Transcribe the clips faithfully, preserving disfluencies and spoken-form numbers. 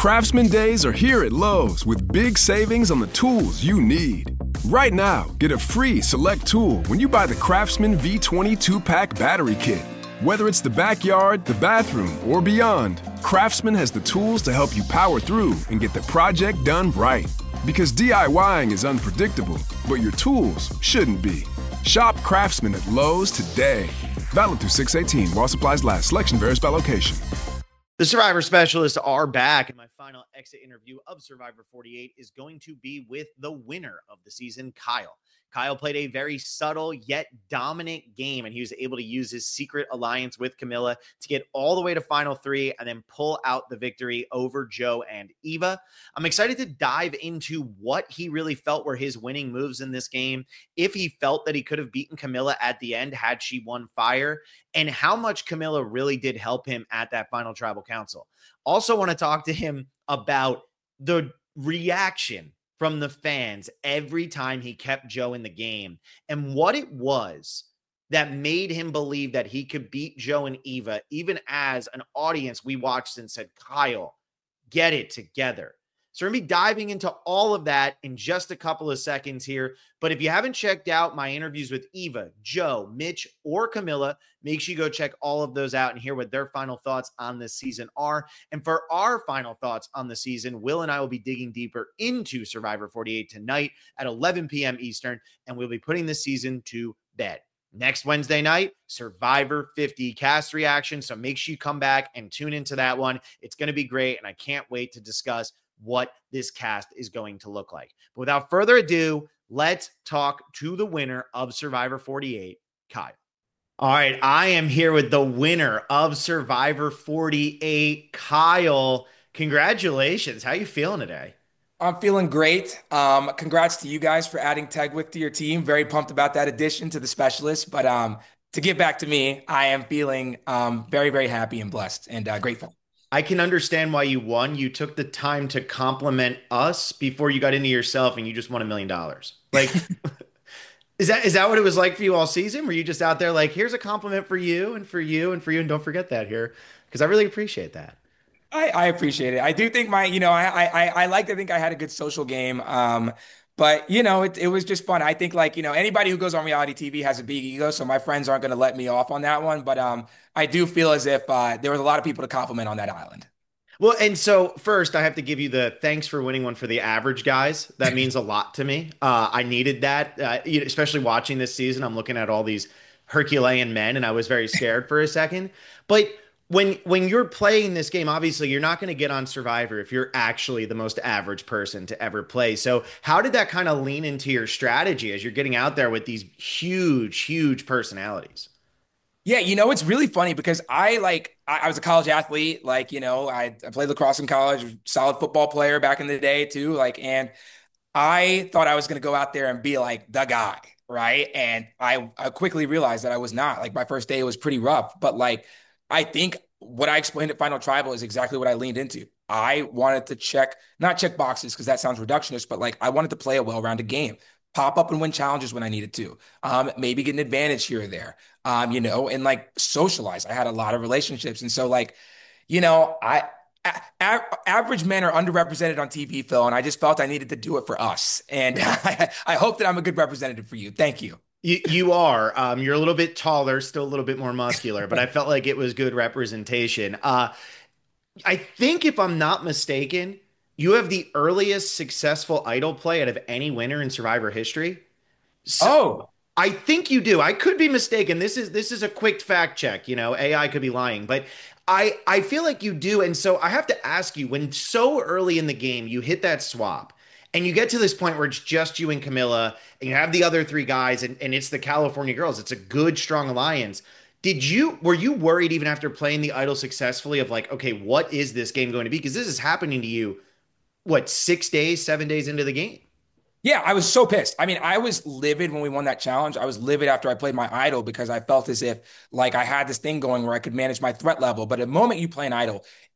Craftsman Days are here at Lowe's with big savings on the tools you need. Right now, get a free select tool when you buy the Craftsman V twenty two-pack battery kit. Whether it's the backyard, the bathroom, or beyond, Craftsman has the tools to help you power through and get the project done right. Because DIYing is unpredictable, but your tools shouldn't be. Shop Craftsman at Lowe's today. Valid through six eighteen while supplies last. Selection varies by location. The Survivor Specialists are back, and my final exit interview of Survivor forty-eight is going to be with the winner of the season, Kyle. Kyle played a very subtle yet dominant game, and he was able to use his secret alliance with Camilla to get all the way to final three and then pull out the victory over Joe and Eva. I'm excited to dive into what he really felt were his winning moves in this game, if he felt that he could have beaten Camilla at the end had she won fire, and how much Camilla really did help him at that final tribal council. Also want to talk to him about the reaction from the fans every time he kept Joe in the game and what it was that made him believe that he could beat Joe and Eva, even as an audience we watched and said, Kyle, get it together. So we're going to be diving into all of that in just a couple of seconds here. But if you haven't checked out my interviews with Eva, Joe, Mitch, or Camilla, make sure you go check all of those out and hear what their final thoughts on this season are. And for our final thoughts on the season, Will and I will be digging deeper into Survivor forty-eight tonight at eleven p.m. Eastern, and we'll be putting this season to bed. Next Wednesday night, Survivor fifty cast reaction. So make sure you come back and tune into that one. It's going to be great, and I can't wait to discuss what this cast is going to look like. But without further ado, let's talk to the winner of Survivor forty-eight, Kyle. All right, I am here with the winner of Survivor forty-eight, Kyle. Congratulations. How are you feeling today? I'm feeling great. Um, congrats to you guys for adding Tegwick to your team. Very pumped about that addition to the specialists. But um, to get back to me, I am feeling um, very, very happy and blessed and uh, grateful. I can understand why you won. You took the time to compliment us before you got into yourself, and you just won a million dollars. Like, is that is that what it was like for you all season? Were you just out there like, here's a compliment for you and for you and for you, and don't forget that here, because I really appreciate that. I, I appreciate it. I do think my, you know, I I I like to think I had a good social game. Um, but you know, it it was just fun. I think like, you know, anybody who goes on reality T V has a big ego, so my friends aren't going to let me off on that one. But um, I do feel as if uh, there was a lot of people to compliment on that island. Well, and so first, I have to give you the thanks for winning one for the average guys. That means a lot to me. Uh, I needed that, uh, you know, especially watching this season. I'm looking at all these Herculean men, and I was very scared for a second. But When when you're playing this game, obviously you're not going to get on Survivor if you're actually the most average person to ever play. So how did that kind of lean into your strategy as you're getting out there with these huge, huge personalities? Yeah, you know, it's really funny because I like I, I was a college athlete, like, you know, I, I played lacrosse in college, solid football player back in the day too. Like, and I thought I was going to go out there and be like the guy, right? And I, I quickly realized that I was not. Like my first day was pretty rough, but like I think what I explained at Final Tribal is exactly what I leaned into. I wanted to check, not check boxes because that sounds reductionist, but like I wanted to play a well-rounded game, pop up and win challenges when I needed to, um, maybe get an advantage here or there, um, you know, and like socialize. I had a lot of relationships. And so like, you know, I, a- average men are underrepresented on T V, Phil, and I just felt I needed to do it for us. And I, I hope that I'm a good representative for you. Thank you. You you are. Um, you're a little bit taller, still a little bit more muscular, but I felt like it was good representation. Uh, I think if I'm not mistaken, you have the earliest successful idol play out of any winner in Survivor history. So Oh, I think you do. I could be mistaken. This is this is a quick fact check. You know, A I could be lying, but I I feel like you do. And so I have to ask you, when so early in the game you hit that swap, and you get to this point where it's just you and Camilla, and you have the other three guys, and, and it's the California girls. It's a good, strong alliance. Did you, were you worried even after playing the idol successfully of like, okay, what is this game going to be? Because this is happening to you, what, six days, seven days into the game? yeah, I was so pissed. I mean, I was livid when we won that challenge. I was livid after I played my idol because I felt as if like I had this thing going where I could manage my threat level. But the moment you play an idol, it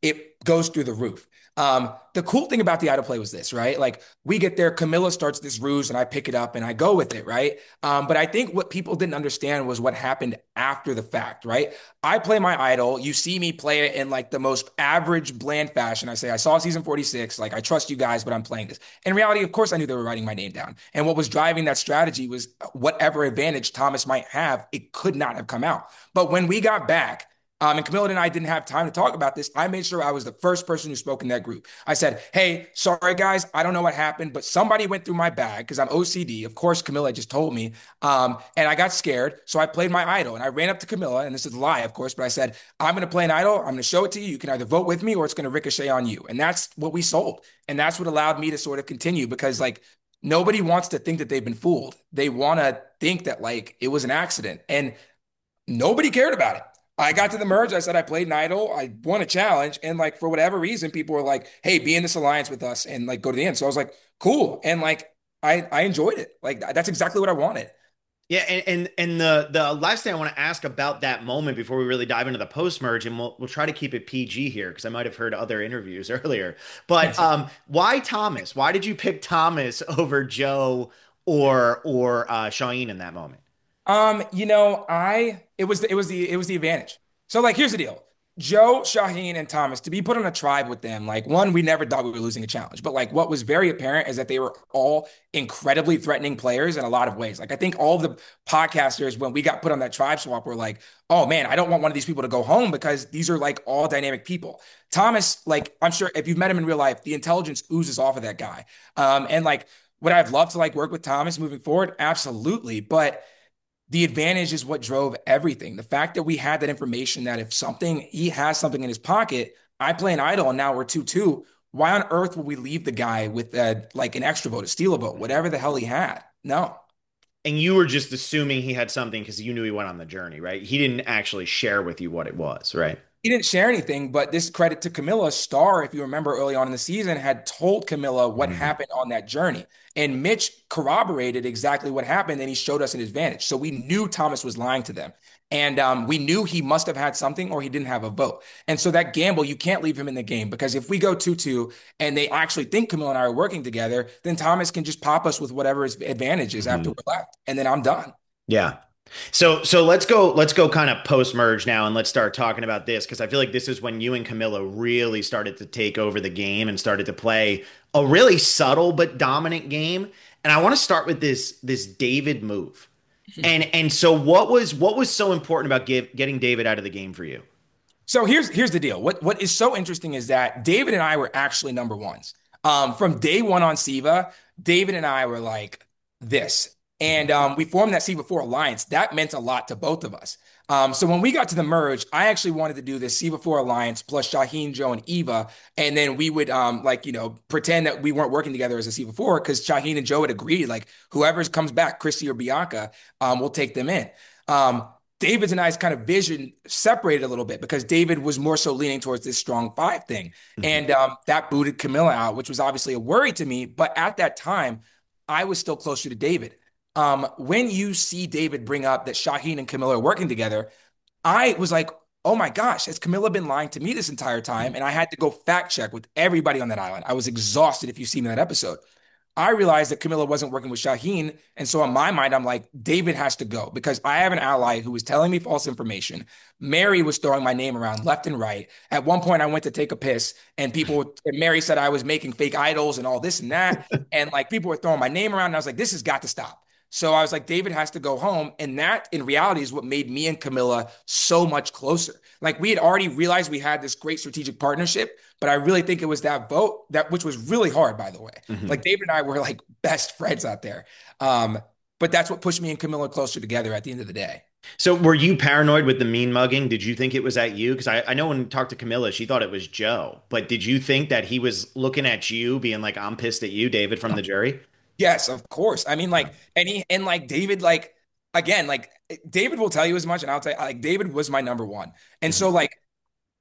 goes through the roof. Um, the cool thing about the idol play was this, right? Like we get there, Camilla starts this ruse and I pick it up and I go with it, right? Um, but I think what people didn't understand was what happened after the fact, right? I play my idol. You see me play it in like the most average, bland fashion. I say, I saw season forty-six. Like, I trust you guys, but I'm playing this. In reality, of course, I knew they were writing my name down. And what was driving that strategy was whatever advantage Thomas might have, it could not have come out. But when we got back, um, and Camilla and I didn't have time to talk about this, I made sure I was the first person who spoke in that group. I said, hey, sorry, guys, I don't know what happened, but somebody went through my bag because I'm O C D. Of course, Camilla just told me. Um, and I got scared. So I played my idol and I ran up to Camilla. And this is a lie, of course, but I said, I'm going to play an idol. I'm going to show it to you. You can either vote with me or it's going to ricochet on you. And that's what we sold. And that's what allowed me to sort of continue because, like, nobody wants to think that they've been fooled. They want to think that, like, it was an accident. And nobody cared about it. I got to the merge. I said I played an idol. I won a challenge, and like for whatever reason, people were like, "Hey, be in this alliance with us and like go to the end." So I was like, "Cool," and like I I enjoyed it. Like that's exactly what I wanted. Yeah, and and, and the the last thing I want to ask about that moment before we really dive into the post merge, and we'll we'll try to keep it P G here because I might have heard other interviews earlier. But um, why Thomas? Why did you pick Thomas over Joe or or uh, Shaheen in that moment? Um, you know, I it was the, it was the it was the advantage. So like here's the deal. Joe, Shaheen, and Thomas, to be put on a tribe with them, like one, we never thought we were losing a challenge. But like what was very apparent is that they were all incredibly threatening players in a lot of ways. Like I think all of the podcasters, when we got put on that tribe swap, were like, oh man, I don't want one of these people to go home because these are like all dynamic people. Thomas, like I'm sure if you've met him in real life, the intelligence oozes off of that guy. Um, and like would I have loved to like work with Thomas moving forward? Absolutely. But the advantage is what drove everything. The fact that we had that information that if something, he has something in his pocket, I play an idol and now we're two two. Why on earth would we leave the guy with uh, like an extra vote, a steal a vote, whatever the hell he had? No. And you were just assuming he had something because you knew he went on the journey, right? He didn't actually share with you what it was, right? He didn't share anything, but this credit to Camilla. Star, if you remember early on in the season, had told Camilla what Mhm. happened on that journey. And Mitch corroborated exactly what happened, and he showed us an advantage. So we knew Thomas was lying to them. And um, we knew he must have had something or he didn't have a vote. And so that gamble, you can't leave him in the game because if we go two two and they actually think Camilla and I are working together, then Thomas can just pop us with whatever his advantage is after Mhm. we're left. And then I'm done. Yeah. So so let's go let's go kind of post merge now and let's start talking about this because I feel like this is when you and Camilla really started to take over the game and started to play a really subtle but dominant game. And I want to start with this this David move. And and so what was what was so important about give, getting David out of the game for you? So here's here's the deal. What what is so interesting is that David and I were actually number ones. Um, from day one on Siva, David and I were like this. And um, we formed that Siva four Alliance. That meant a lot to both of us. Um, so when we got to the merge, I actually wanted to do this Siva four Alliance plus Shaheen, Joe, and Eva. And then we would um, like, you know, pretend that we weren't working together as a Siva four because Shaheen and Joe had agreed, like, whoever comes back, Christy or Bianca, um, we'll take them in. Um, David's and I's kind of vision separated a little bit because David was more so leaning towards this strong five thing. Mhm. And um, that booted Camilla out, which was obviously a worry to me. But at that time, I was still closer to David. Um, when you see David bring up that Shaheen and Camilla are working together, I was like, oh my gosh, has Camilla been lying to me this entire time? And I had to go fact check with everybody on that island. I was exhausted if you've seen that episode. I realized that Camilla wasn't working with Shaheen. And so in my mind, I'm like, David has to go because I have an ally who was telling me false information. Mary was throwing my name around left and right. At one point, I went to take a piss and people, and Mary said I was making fake idols and all this and that. And like people were throwing my name around. And I was like, this has got to stop. So I was like, David has to go home. And that in reality is what made me and Camilla so much closer. Like we had already realized we had this great strategic partnership, but I really think it was that vote that, which was really hard, by the way. Mhm. Like David and I were like best friends out there. Um, but that's what pushed me and Camilla closer together at the end of the day. So were you paranoid with the mean mugging? Did you think it was at you? Because I, I know when we talked to Camilla, she thought it was Joe. But did you think that he was looking at you, being like, I'm pissed at you, David from the jury? Yes, of course. I mean, like, and he and like David, like again, like David will tell you as much, and I'll tell you, like David was my number one. And Mhm. so like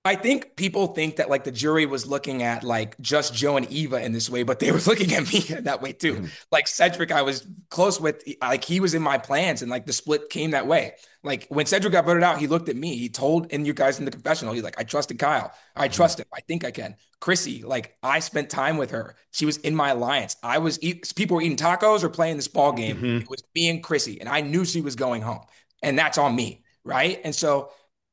I think people think that like the jury was looking at like just Joe and Eva in this way, but they were looking at me that way too. Mhm. Like Cedric, I was close with, like he was in my plans, and like the split came that way. Like when Cedric got voted out, he looked at me. He told in you guys in the confessional, he's like, I trusted Kyle. I Mhm. trust him. I think I can. Chrissy, like I spent time with her. She was in my alliance. I was eat, people were eating tacos or playing this ball game. Mhm. It was me and Chrissy, and I knew she was going home, and that's on me, right? And so.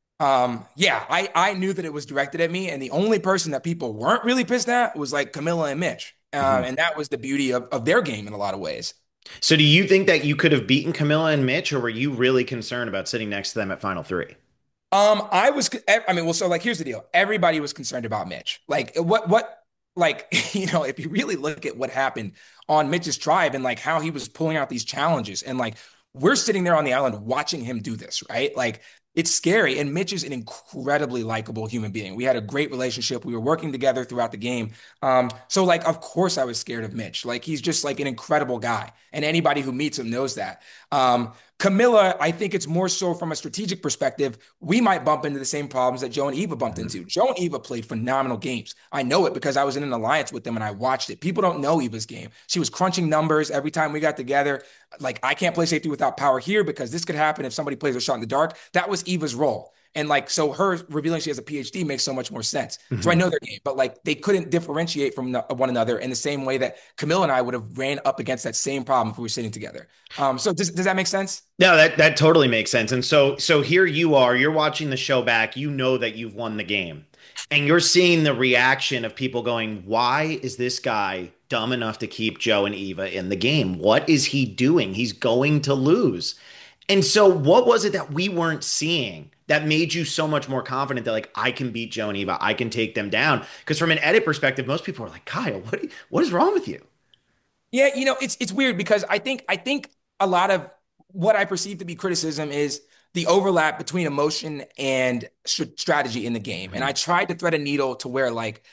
Um, yeah, I, I knew that it was directed at me, and the only person that people weren't really pissed at was like Camilla and Mitch. Um, Mhm. and that was the beauty of, of their game in a lot of ways. So do you think that you could have beaten Camilla and Mitch, or were you really concerned about sitting next to them at Final Three? Um, I was, I mean, well, so like, here's the deal. Everybody was concerned about Mitch. Like, what, what, like, you know, if you really look at what happened on Mitch's tribe and like how he was pulling out these challenges, and like, we're sitting there on the island watching him do this, right? Like, it's scary. And Mitch is an incredibly likable human being. We had a great relationship. We were working together throughout the game. Um, so like, of course I was scared of Mitch. Like, he's just like an incredible guy. And anybody who meets him knows that. Um, Camilla, I think it's more so from a strategic perspective. We might bump into the same problems that Joe and Eva bumped Mhm. into. Joe and Eva played phenomenal games. I know it because I was in an alliance with them and I watched it. People don't know Eva's game. She was crunching numbers every time we got together. Like, I can't play safety without power here because this could happen if somebody plays a shot in the dark. That was Eva's role. And like, so her revealing she has a P H D makes so much more sense. So I Mhm. know their game, but like they couldn't differentiate from no- one another in the same way that Camille and I would have ran up against that same problem if we were sitting together. Um, so does, does that make sense? No, that that totally makes sense. And so so here you are, you're watching the show back, you know that you've won the game. And you're seeing the reaction of people going, "Why is this guy dumb enough to keep Joe and Eva in the game? What is he doing? He's going to lose." And so what was it that we weren't seeing that made you so much more confident that like I can beat Joe and Eva, I can take them down? Because from an edit perspective, most people are like, "Kyle, what what is wrong with you?" Yeah, you know, it's it's weird because I think I think a lot of what I perceive to be criticism is the overlap between emotion and st- strategy in the game. And I Mhm. tried to thread a needle to where like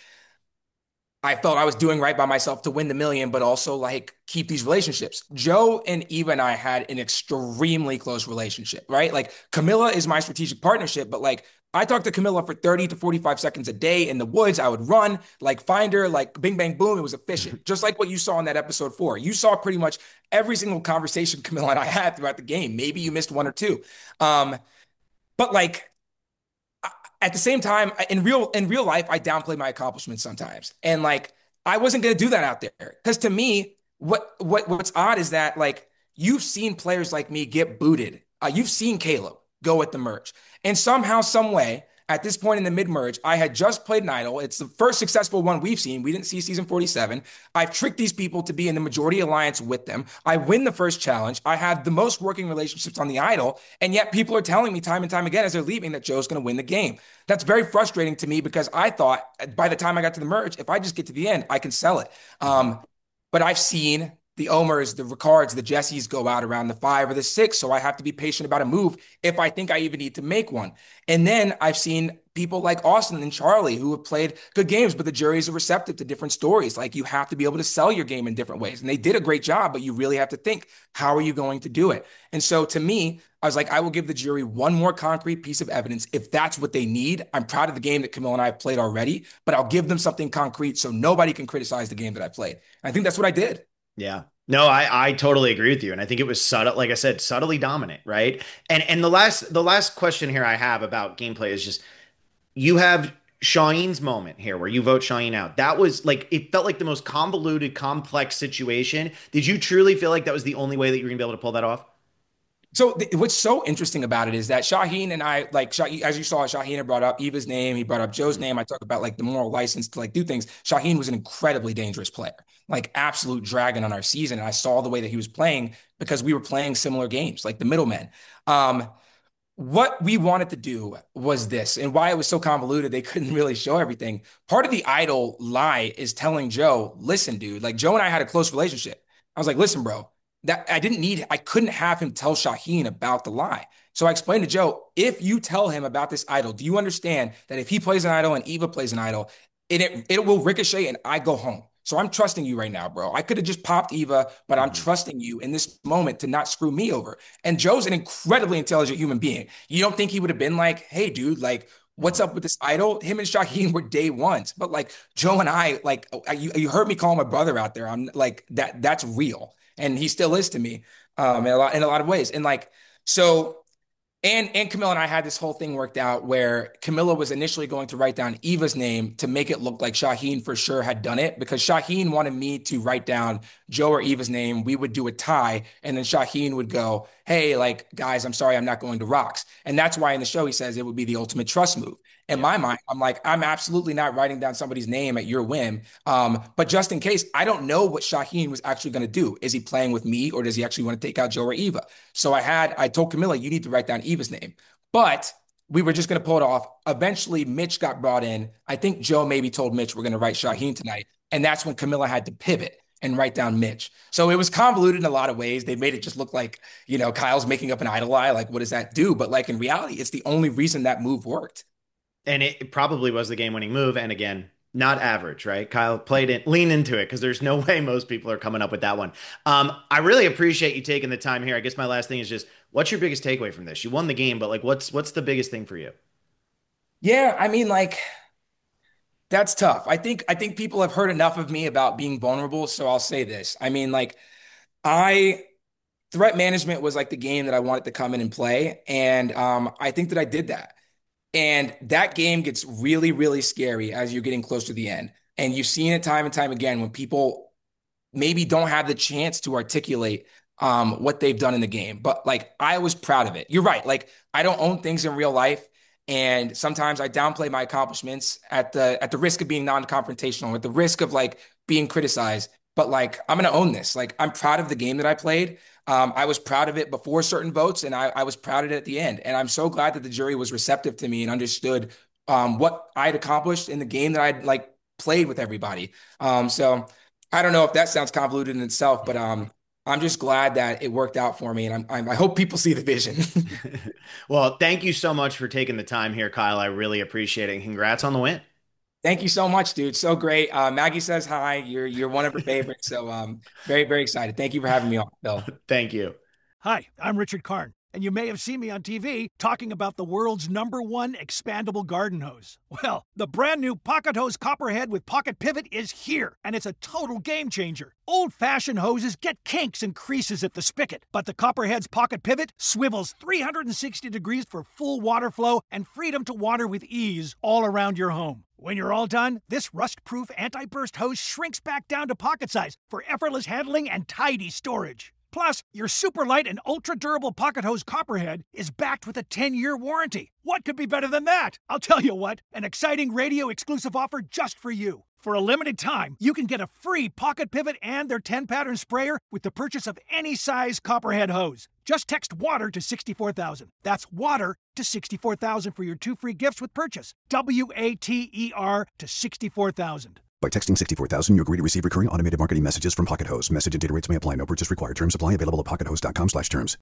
I felt I was doing right by myself to win the million, but also like keep these relationships. Joe and Eva and I had an extremely close relationship, right? Like Camilla is my strategic partnership, but like I talked to Camilla for thirty to forty-five seconds a day in the woods. I would run, like find her, like bing, bang, boom. It was efficient, just like what you saw in that episode four. You saw pretty much every single conversation Camilla and I had throughout the game. Maybe you missed one or two. Um, but like, at the same time, in real in real life, I downplay my accomplishments sometimes, and like I wasn't going to do that out there because to me, what what what's odd is that like you've seen players like me get booted. Uh, you've seen Caleb go at the merge, and somehow, some way, at this point in the mid merge, I had just played an idol. It's the first successful one we've seen. We didn't see season forty-seven. I've tricked these people to be in the majority alliance with them. I win the first challenge. I have the most working relationships on the idol, and yet people are telling me time and time again as they're leaving that Joe's going to win the game. That's very frustrating to me because I thought by the time I got to the merge, if I just get to the end, I can sell it. Mhm. Um, but I've seen the Omers, the Ricards, the Jessies go out around the five or the six. So I have to be patient about a move if I think I even need to make one. And then I've seen people like Austin and Charlie who have played good games, but the juries are receptive to different stories. Like you have to be able to sell your game in different ways. And they did a great job, but you really have to think, how are you going to do it? And so to me, I was like, I will give the jury one more concrete piece of evidence if that's what they need. I'm proud of the game that Camille and I have played already, but I'll give them something concrete so nobody can criticize the game that I played. I think that's what I did. Yeah. No, I I totally agree with you. And I think it was subtle, like I said, subtly dominant, right? And and the last the last question here I have about gameplay is just you have Shaheen's moment here where you vote Shaheen out. That was like it felt like the most convoluted, complex situation. Did you truly feel like that was the only way that you were gonna be able to pull that off? So th- what's so interesting about it is that Shaheen and I, like, Shah- as you saw, Shaheen had brought up Eva's name. He brought up Joe's name. I talk about like the moral license to like do things. Shaheen was an incredibly dangerous player, like absolute dragon on our season. And I saw the way that he was playing because we were playing similar games, like the middlemen. Um, what we wanted to do was this, and why it was so convoluted, they couldn't really show everything. Part of the idol lie is telling Joe, listen, dude, like Joe and I had a close relationship. I was like, listen, bro, that I didn't need, I couldn't have him tell Shaheen about the lie. So I explained to Joe, if you tell him about this idol, do you understand that if he plays an idol and Eva plays an idol, it, it, it will ricochet and I go home. So I'm trusting you right now, bro. I could have just popped Eva, but I'm Mhm. trusting you in this moment to not screw me over. And Joe's an incredibly intelligent human being. You don't think he would have been like, hey, dude, like, what's up with this idol? Him and Shaheen were day ones, but like Joe and I, like you, you heard me call my brother out there. I'm like that. That's real, and he still is to me, um, in a lot in a lot of ways. And like so. And and Camilla and I had this whole thing worked out where Camilla was initially going to write down Eva's name to make it look like Shaheen for sure had done it, because Shaheen wanted me to write down Joe or Eva's name. We would do a tie, and then Shaheen would go, hey, like, guys, I'm sorry, I'm not going to Rocks. And that's why in the show he says it would be the ultimate trust move. In my mind, I'm like, I'm absolutely not writing down somebody's name at your whim. Um, but just in case, I don't know what Shaheen was actually going to do. Is he playing with me, or does he actually want to take out Joe or Eva? So I had, I told Camilla, you need to write down Eva's name. But we were just going to pull it off. Eventually, Mitch got brought in. I think Joe maybe told Mitch we're going to write Shaheen tonight. And that's when Camilla had to pivot and write down Mitch. So it was convoluted in a lot of ways. They made it just look like, you know, Kyle's making up an idol lie. Like, what does that do? But like in reality, it's the only reason that move worked. And it probably was the game-winning move. And again, not average, right? Kyle played it, lean into it, because there's no way most people are coming up with that one. Um, I really appreciate you taking the time here. I guess my last thing is just, what's your biggest takeaway from this? You won the game, but like, what's what's the biggest thing for you? Yeah, I mean, like, that's tough. I think I think people have heard enough of me about being vulnerable, so I'll say this. I mean, like, I threat management was like the game that I wanted to come in and play, and um, I think that I did that. And that game gets really, really scary as you're getting close to the end. And you've seen it time and time again when people maybe don't have the chance to articulate um, what they've done in the game. But like, I was proud of it. You're right. Like, I don't own things in real life. And sometimes I downplay my accomplishments at the at the risk of being non-confrontational, at the risk of like being criticized. But like, I'm going to own this. Like, I'm proud of the game that I played. Um, I was proud of it before certain votes, and I, I was proud of it at the end. And I'm so glad that the jury was receptive to me and understood um, what I'd accomplished in the game that I'd like played with everybody. Um, so I don't know if that sounds convoluted in itself, but um, I'm just glad that it worked out for me. And I'm, I'm, I hope people see the vision. Well, thank you so much for taking the time here, Kyle. I really appreciate it. And congrats on the win. Thank you so much, dude. So great. Uh, Maggie says hi. You're you're one of her favorites. So um, very, very excited. Thank you for having me on, Bill. Thank you. Hi, I'm Richard Karn, and you may have seen me on T V talking about the world's number one expandable garden hose. Well, the brand new Pocket Hose Copperhead with Pocket Pivot is here, and it's a total game changer. Old-fashioned hoses get kinks and creases at the spigot, but the Copperhead's Pocket Pivot swivels three hundred sixty degrees for full water flow and freedom to water with ease all around your home. When you're all done, this rust-proof anti-burst hose shrinks back down to pocket size for effortless handling and tidy storage. Plus, your super light and ultra-durable Pocket Hose Copperhead is backed with a ten-year warranty. What could be better than that? I'll tell you what, an exciting radio-exclusive offer just for you. For a limited time, you can get a free Pocket Pivot and their ten-pattern sprayer with the purchase of any size Copperhead hose. Just text WATER to sixty-four thousand. That's WATER to sixty-four thousand for your two free gifts with purchase. W A T E R to sixty-four thousand. By texting sixty-four thousand, you agree to receive recurring automated marketing messages from Pocket Hose. Message and data rates may apply. No purchase required. Terms apply. Available at pocket hose dot com slash terms.